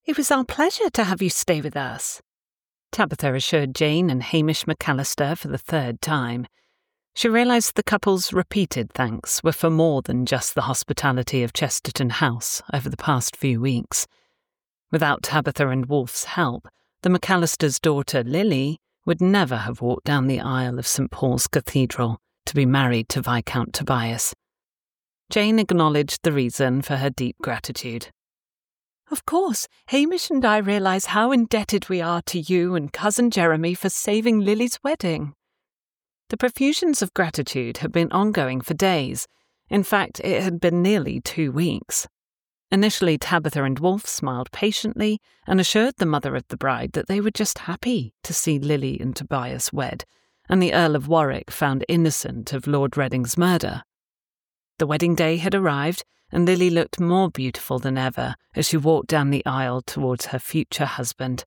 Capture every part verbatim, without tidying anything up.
It was our pleasure to have you stay with us, Tabitha assured Jane and Hamish McAllister for the third time. She realised the couple's repeated thanks were for more than just the hospitality of Chesterton House over the past few weeks. Without Tabitha and Wolfe's help, the McAllisters' daughter Lily would never have walked down the aisle of St Paul's Cathedral to be married to Viscount Tobias. Jane acknowledged the reason for her deep gratitude. Of course, Hamish and I realise how indebted we are to you and Cousin Jeremy for saving Lily's wedding. The profusions of gratitude had been ongoing for days. In fact, it had been nearly two weeks. Initially, Tabitha and Wolfe smiled patiently and assured the mother of the bride that they were just happy to see Lily and Tobias wed, and the Earl of Warwick found innocent of Lord Reading's murder. The wedding day had arrived, and Lily looked more beautiful than ever as she walked down the aisle towards her future husband.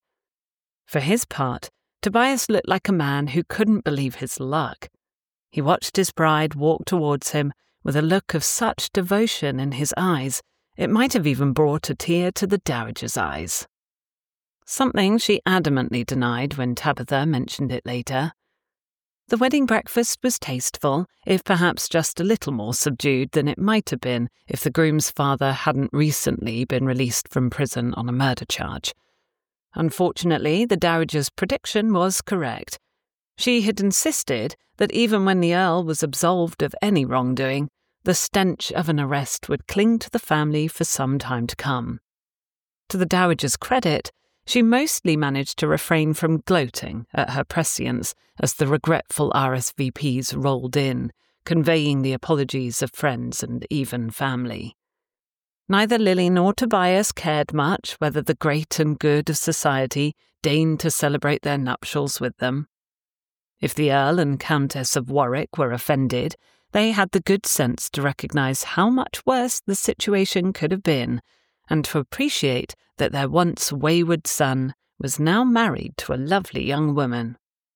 For his part, Tobias looked like a man who couldn't believe his luck. He watched his bride walk towards him with a look of such devotion in his eyes, it might have even brought a tear to the dowager's eyes. Something she adamantly denied when Tabitha mentioned it later. The wedding breakfast was tasteful, if perhaps just a little more subdued than it might have been if the groom's father hadn't recently been released from prison on a murder charge. Unfortunately, the dowager's prediction was correct. She had insisted that even when the Earl was absolved of any wrongdoing, the stench of an arrest would cling to the family for some time to come. To the dowager's credit, she mostly managed to refrain from gloating at her prescience as the regretful R S V Ps rolled in, conveying the apologies of friends and even family. Neither Lily nor Tobias cared much whether the great and good of society deigned to celebrate their nuptials with them. If the Earl and Countess of Warwick were offended, they had the good sense to recognise how much worse the situation could have been, and to appreciate that their once wayward son was now married to a lovely young woman.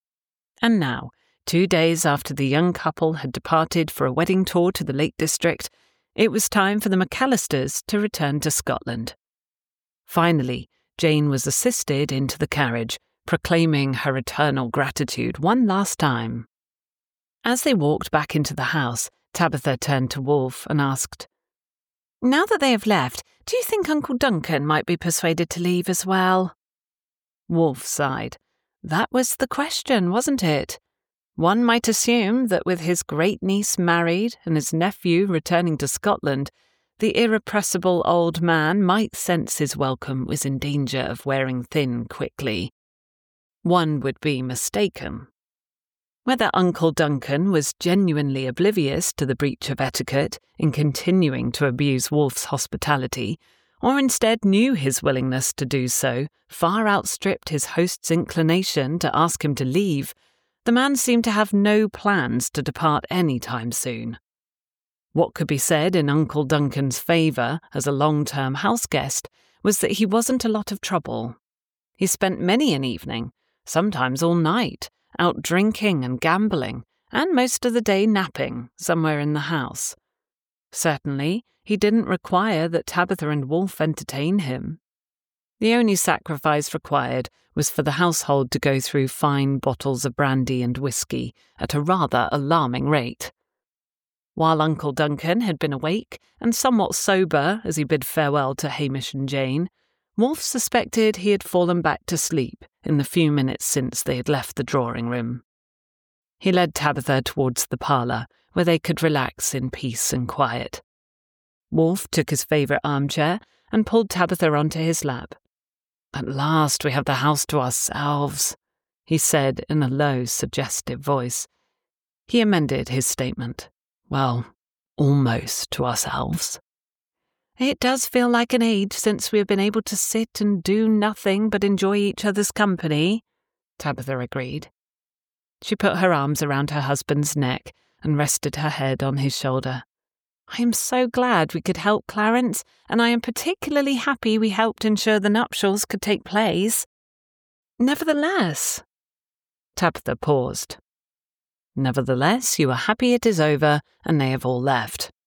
And now, two days after the young couple had departed for a wedding tour to the Lake District, it was time for the McAllisters to return to Scotland. Finally, Jane was assisted into the carriage, proclaiming her eternal gratitude one last time. As they walked back into the house, Tabitha turned to Wolfe and asked, "Now that they have left, do you think Uncle Duncan might be persuaded to leave as well?" Wolfe sighed. That was the question, wasn't it? One might assume that with his great-niece married and his nephew returning to Scotland, the irrepressible old man might sense his welcome was in danger of wearing thin quickly. One would be mistaken. Whether Uncle Duncan was genuinely oblivious to the breach of etiquette in continuing to abuse Wolfe's hospitality, or instead knew his willingness to do so far outstripped his host's inclination to ask him to leave, the man seemed to have no plans to depart any time soon. What could be said in Uncle Duncan's favour as a long-term house guest was that he wasn't a lot of trouble. He spent many an evening, sometimes all night, out drinking and gambling, and most of the day napping somewhere in the house. Certainly, he didn't require that Tabitha and Wolfe entertain him. The only sacrifice required was for the household to go through fine bottles of brandy and whiskey at a rather alarming rate. While Uncle Duncan had been awake and somewhat sober as he bid farewell to Hamish and Jane, Wolfe suspected he had fallen back to sleep in the few minutes since they had left the drawing-room. He led Tabitha towards the parlour, where they could relax in peace and quiet. Wolfe took his favourite armchair and pulled Tabitha onto his lap. "At last we have the house to ourselves," he said in a low, suggestive voice. He amended his statement. "Well, almost to ourselves." "It does feel like an age since we have been able to sit and do nothing but enjoy each other's company," Tabitha agreed. She put her arms around her husband's neck and rested her head on his shoulder. "I am so glad we could help Clarence, and I am particularly happy we helped ensure the nuptials could take place. Nevertheless—" Tabitha paused. "Nevertheless, you are happy it is over, and they have all left,"